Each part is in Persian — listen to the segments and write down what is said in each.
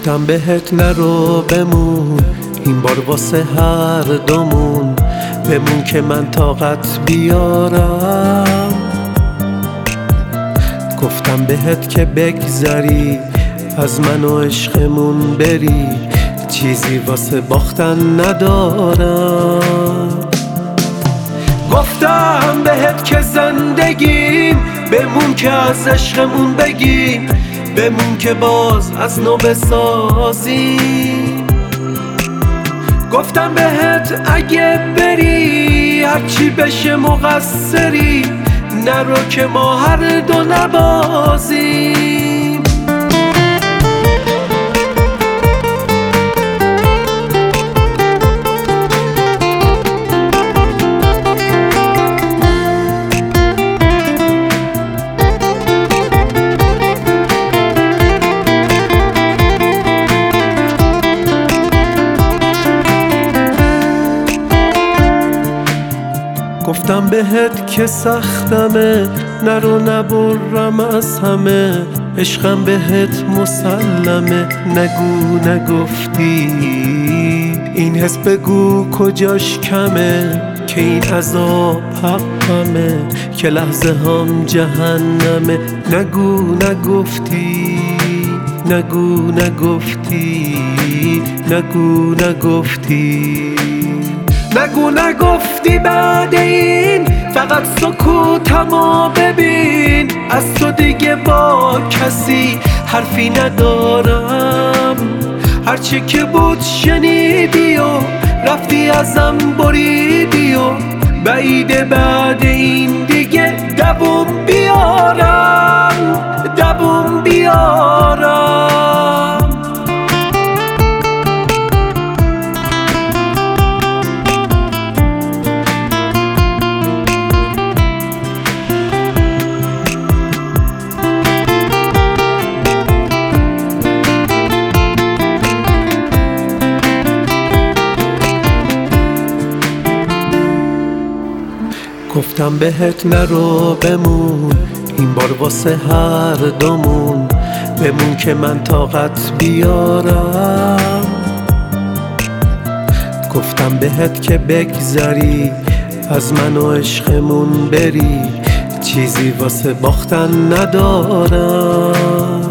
گفتم بهت نرو بمون، این بار واسه هر دومون بمون که من طاقت بیارم. گفتم بهت که بگذری از من و عشقمون بری، چیزی واسه باختن ندارم. گفتم بهت که زندگیم بمون که از عشقمون بگیم، بمون که باز از نو بسازیم. گفتم بهت اگه بری هرچی بشه مقصری، نرو که ما هر دو نبازیم. گفتم بهت که سختمه، نرو نبرم از همه، عشقم بهت مسلمه. نگو نگفتی این حس، بگو کجاش کمه، که این عذاب حقمه، که لحظه هم جهنمه. نگو نگفتی، نگو نگفتی، نگو نگفتی، نگو نگفتی. بعد این فقط سکوتمو ببین، از تو دیگه با کسی حرفی ندارم. هرچی که بود شنیدی و رفتی ازم بریدی و بعیده بعد این دیگه دووم بیارم، دووم بیارم. گفتم بهت نرو بمون، این بار واسه هر دومون بمون که من طاقت بیارم. گفتم بهت که بگذری از من و عشقمون بری، چیزی واسه باختن ندارم.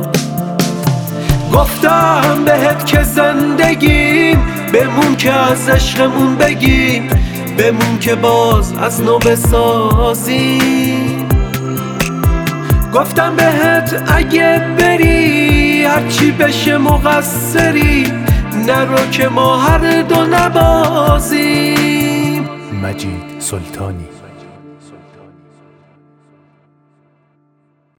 گفتم بهت که زندگیم بمون که از عشقمون بگیم، بمون که باز از نو بسازیم. گفتم بهت اگه بری هرچی بشه مقصری، نرو که ما هر دو نبازیم. مجید سلطانی.